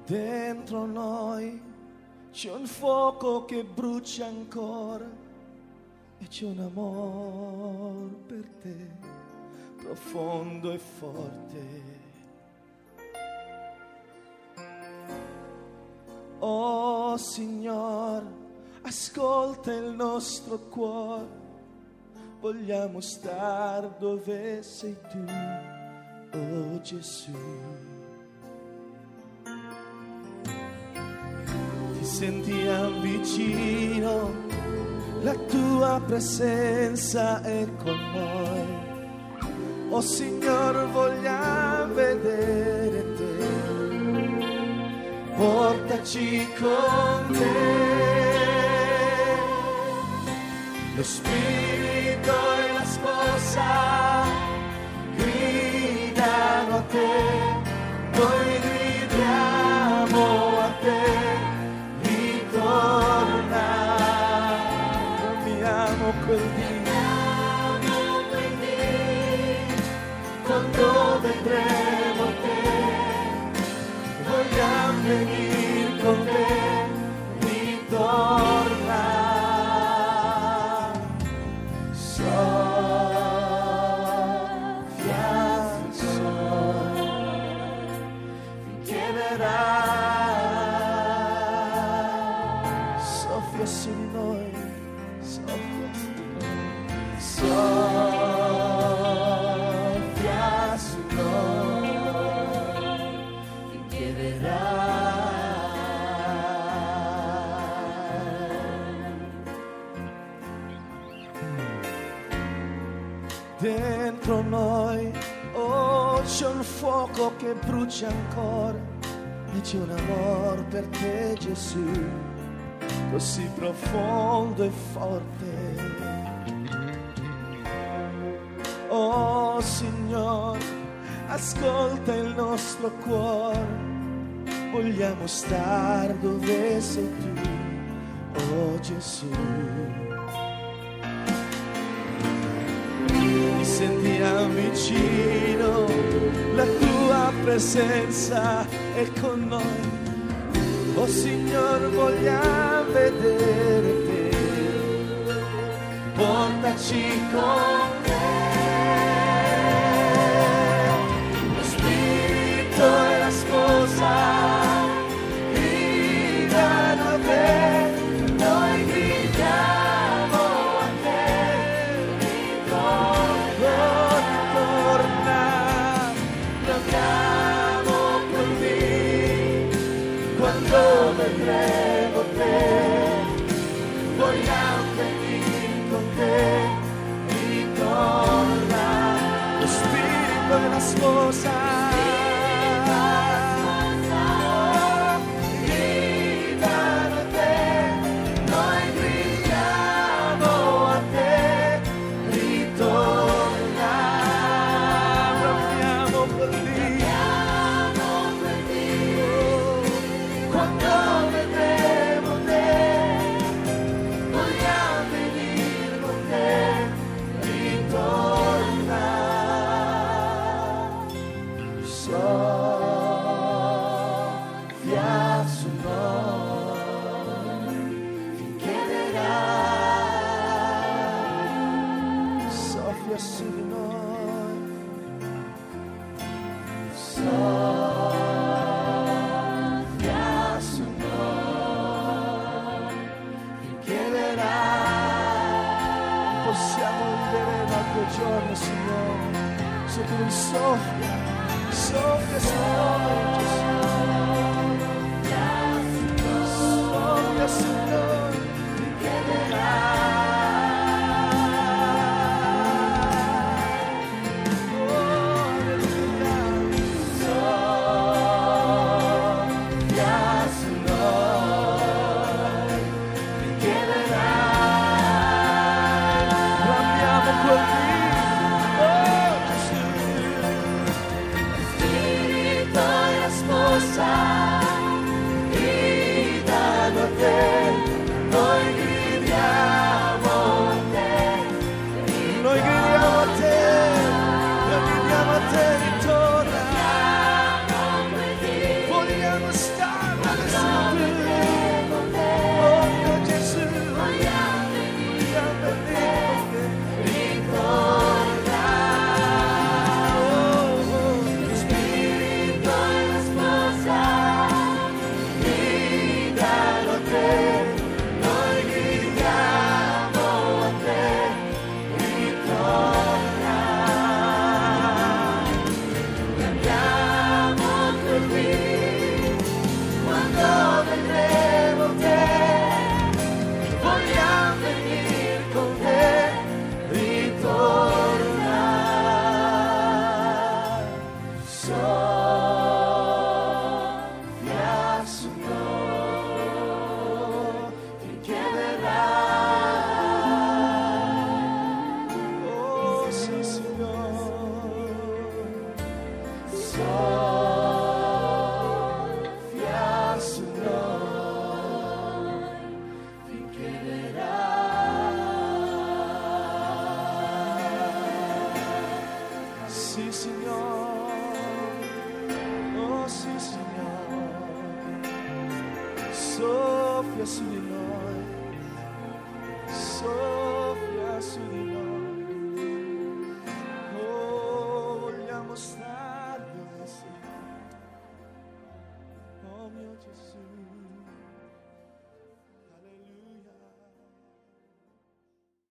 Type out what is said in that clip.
Dentro noi c'è un fuoco che brucia ancora e c'è un amore per te profondo e forte. Oh Signore, ascolta il nostro cuore, vogliamo star dove sei tu, oh Gesù. Ti sentiamo vicino, la tua presenza è con noi. Oh Signore, vogliamo vedere te, portaci con te. Lo Spirito e la sposa gridano a te, noi gridiamo a te, ritorna. Amiamo quel dì quando vedremo te, vogliamo venire con te, ritorna. Soffia il sole, finché verrà. Soffia su di noi, soffia su di noi, soffia su noi, finché verrà. Dentro noi, oh, c'è un fuoco che brucia ancora e c'è un amore per te, Gesù, così profondo e forte. Oh Signore, ascolta il nostro cuore, vogliamo star dove sei tu, oh Gesù. Ti sentiamo vicino, la tua presenza è con noi. Oh Signore, vogliamo vedere te, portaci con te. Lo Spirito e la sposa gridano a te, noi gridiamo a te, ritorna. Abbiamo quel dì quando vedremo te, vogliamo venire con te, ritorna. Lo Spirito e la sposa gridano a te, noi gridiamo a te, ritorna. Proviamo quel dì quando vedremo te, vogliamo venire con te, ritorna. Soffia su noi, finché verrà. Soffia su di noi, soffia su noi, finché verrà. Possiamo vivere un altro giorno, Signore, se tu non soffia, soffia su noi, Gesù. Soffia su noi, finché verrà. Spirito e la sposa gloria su di noi.